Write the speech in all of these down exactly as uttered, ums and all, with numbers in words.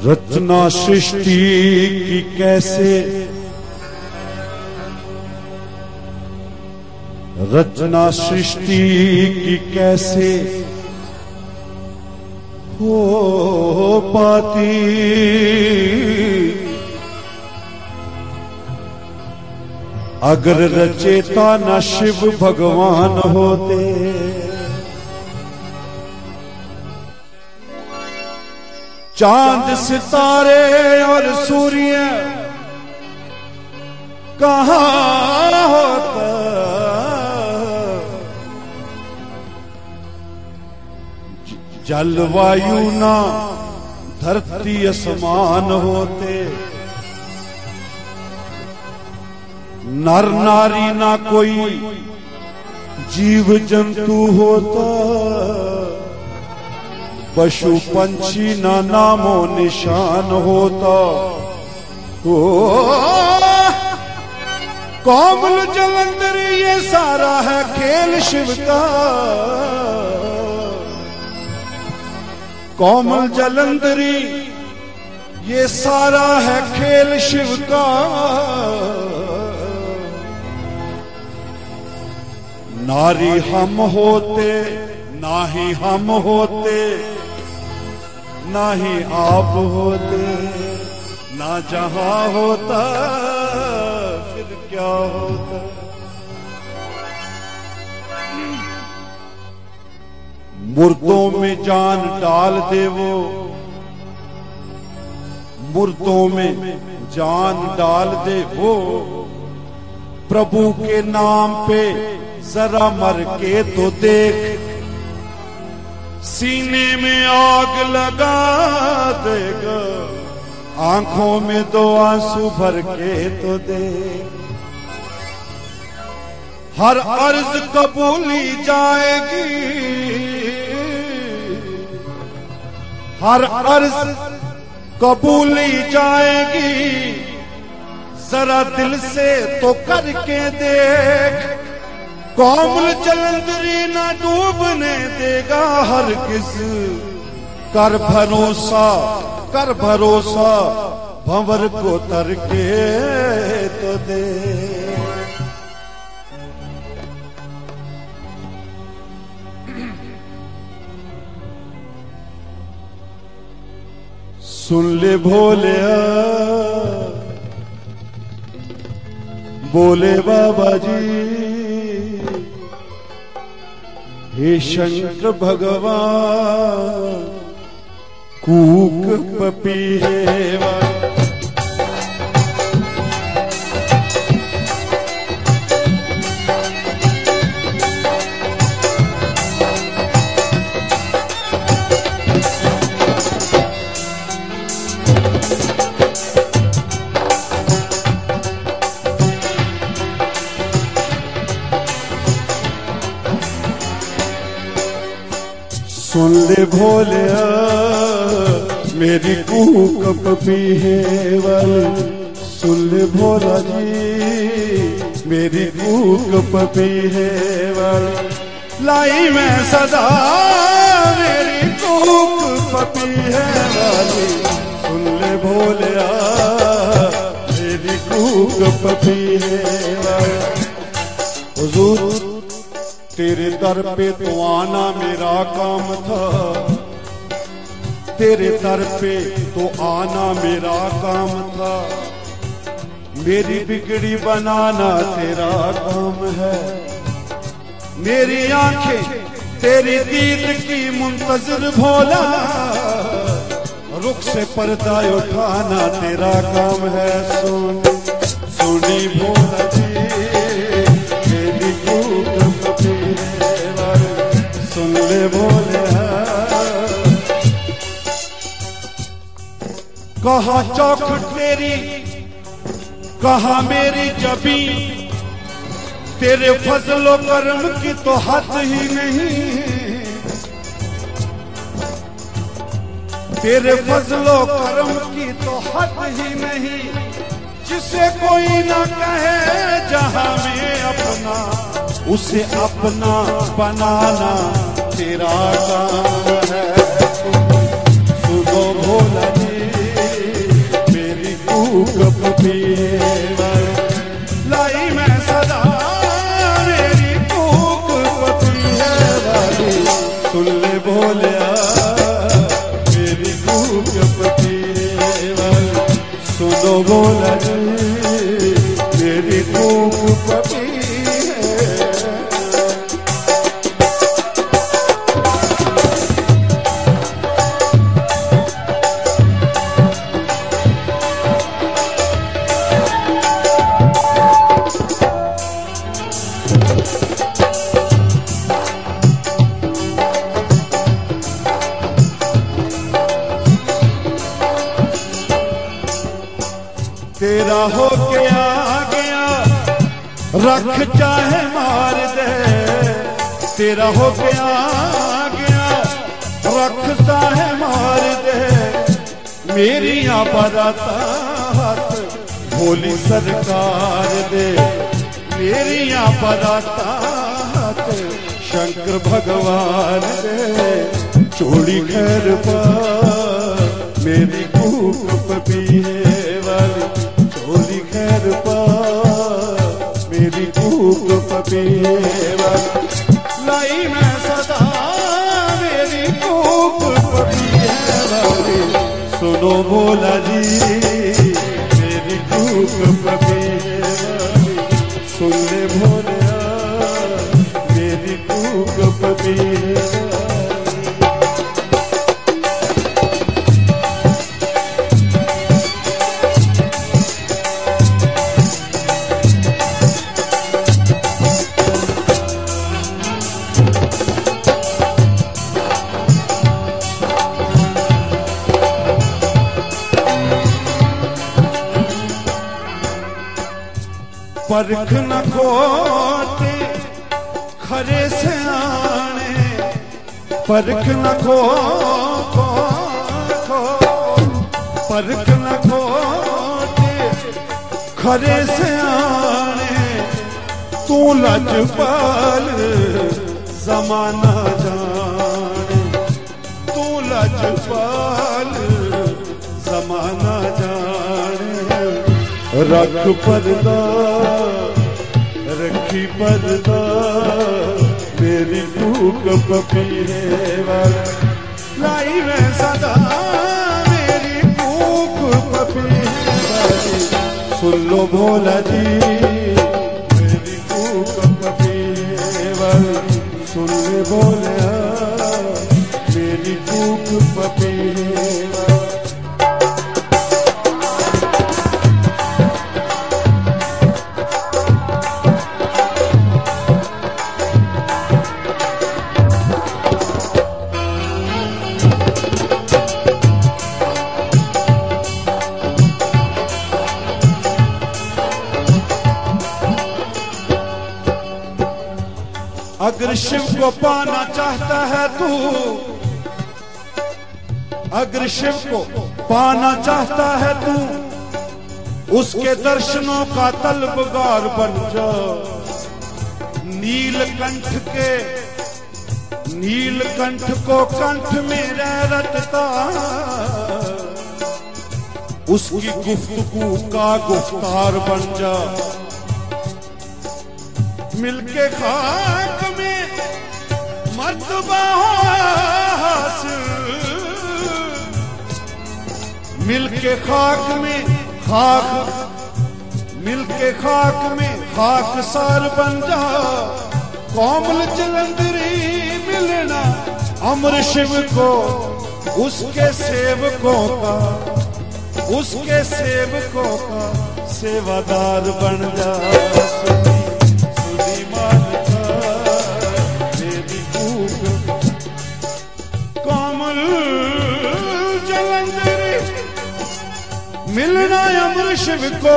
रचना सृष्टि की कैसे, रचना सृष्टि की कैसे हो पाती, अगर रचेता न शिव भगवान होते। चांद सितारे और सूर्य कहाँ होता, जलवायु ना धरती असमान होते, नर नारी ना कोई जीव जंतु होता, पशु पंछी ना नामो निशान होता। ओ कोमल जलंधर ये सारा है खेल शिव का, कोमल जलंधरी ये सारा है खेल शिव का। नारी हम होते ना ही हम होते, ना ही आप होते, ना जहां होता फिर क्या होता। मुर्दों में जान डाल दे वो, मुर्दों में जान डाल दे वो, प्रभु के नाम पे जरा मर के तो देख, सीने में आग लगा देगा, आंखों में दो आंसू भर के तो दे। हर अर्ज कबूली जाएगी, हर अर्ज कबूली जाएगी, जरा दिल से तो करके देख। कोमल जलंधरी ना डूबने देगा हरगिज़, कर भरोसा कर भरोसा भंवर को तर के तो दे। सुन ले भोलिया बोले बाबा जी, हे शंकर भगवान कूक पपीहेवा। सुन ले भोलिया मेरी कूक पपीहेवल, सुन ले भोला जी मेरी कूक पपीहेवल। लाई मैं सदा मेरी कूक पपीहेवल, सुन ले भोलिया मेरी कूक पपीहेवल। हुजूर तेरे दर पे तो आना मेरा काम था, तेरे दर पे तो आना मेरा काम था, मेरी बिगड़ी बनाना तेरा काम है। मेरी आंखें तेरी दीद की मुंतजर भोला, रुख से पर्दा उठाना तेरा काम है। सुन सुनी भोला जी मेरी कूक पपीहेवल, सुन ले भोले। कहाँ चौखट तेरी कहाँ मेरी जबी, तेरे फजलो कर्म की तो हद ही नहीं, तेरे फजलो कर्म की तो हद ही नहीं। जिसे कोई ना कहे जहां में अपना, उसे अपना बनाना तेरा काम है। सुनो भोला जी पिए वाली लाई मैं सदा मेरी कूक पिए वाली सुन ले बोलिया मेरी कूक पिए वाली सुनो बोला जी मेरी कूक पिए। तेरा हो के आ गया रख चाहे मार दे तेरा हो के आ गया रख चाहे मार दे मेरी आबादाता हाथ भोली सरकार दे मेरी आबादाता हाथ शंकर भगवान दे चोड़ी खैर पा मेरी कूक पिए वाली चोली खैर पा मेरी कूक पिए वाली लाई मैं सदा मेरी कूक पिए वाली सुनो भोला जी मेरी कूक पिए वाली सुन ले भोलिया मेरी कूक पिए परख न खोटे खरे से आने परख न खो खो खो परख न खोटे खरे से आने तू लजपाल जमाना जाने तू लजपाल जमाना जाने रख पर्दा रखी पर्दा मेरी कूक पिए वाली लाई मैं सदा मेरी कूक पिए वाली सुन लो भोला जी मेरी कूक पिए वाली सुन ले बोलिया मेरी कूक पिए वाली। अगर शिव को पाना चाहता है तू अगर शिव को पाना चाहता है तू उसके दर्शनों का तलबगार बन जा नीलकंठ के नीलकंठ को कंठ में रटता उसकी गुफ्तगू का गुफ्तार बन जा मिलके खाक में मर्तबा हासिल मिलके खाक में खाक मिलके खाक में खाक सार बन जा कोमल जलंधरी मिलना अमर शिव को उसके सेवकों का उसके सेवकों का सेवादार बन जा मिलना अमर शिव को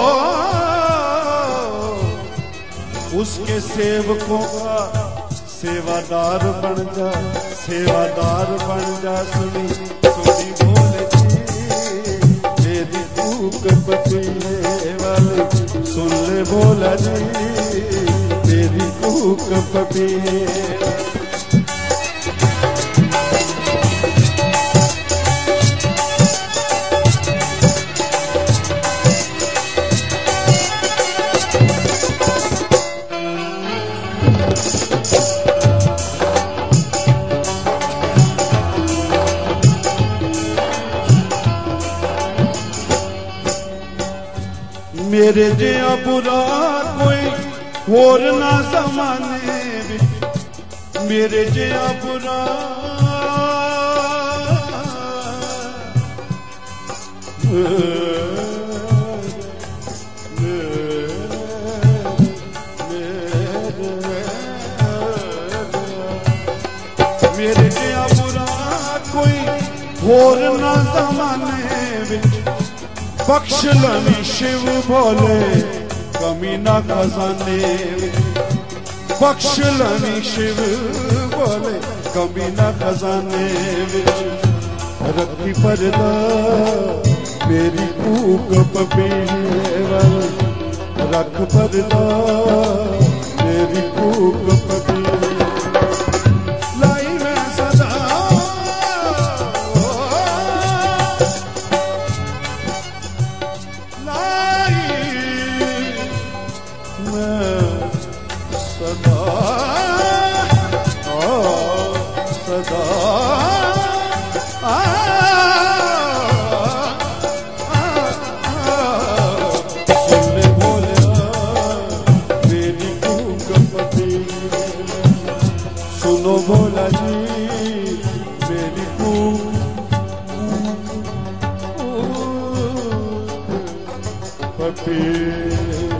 उसके सेवकों का सेवादार बन जा सेवादार बन जा सुनी सुनी बोले मेरी कूक पिए वाली सुन ले बोला जी मेरी कूक पिए मेरे जिया बुरा कोई होर ना ज़माने विच, मेरे जिया बुरा मेरे जिया बुरा कोई होर ना ज़माने विच, बख्श लनी शिव भोले कमी ना खजाने विच, बख्श लनी शिव भोले कमी ना खजाने विच, रखी पर्दा मेरी कूक पपीवल, रख पर्दा मेरी कूक पपीवल, लाई मैं सदा लाई मैं सदा सदा सुनो भोला जी मेरी पपी